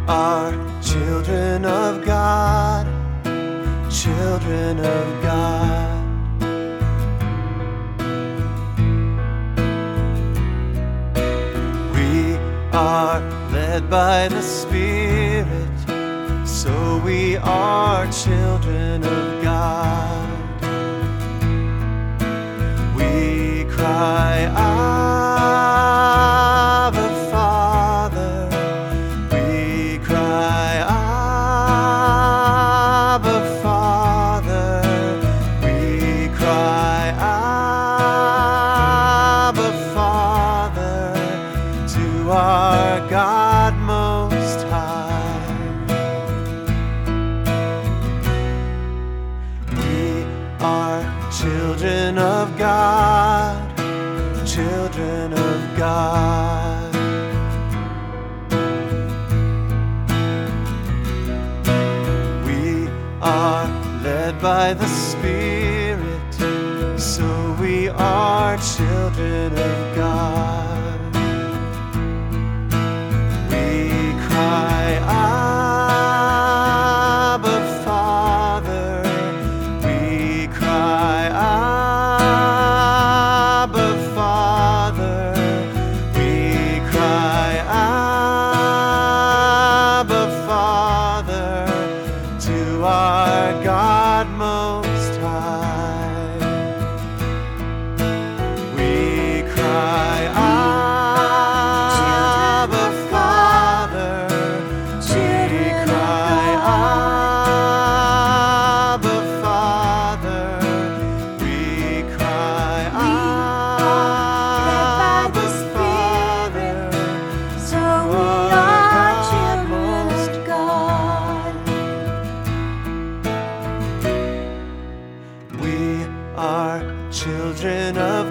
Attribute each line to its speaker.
Speaker 1: are children of God, children of God. We are led by the Spirit, so we are children of God. We cry, Abba, Father. We cry, Abba, Father. We cry, Abba, Father, to our God Most High. We are children of God, children of God. We are led by the Spirit, so we are children of God. We cry, Abba, Father. We cry, Abba, Father. We cry, Abba, Father, to our God Most High. We cry, Abba, Father. We cry, Abba, Father. We cry, Abba, Father,
Speaker 2: So we are children of God.
Speaker 1: we are children of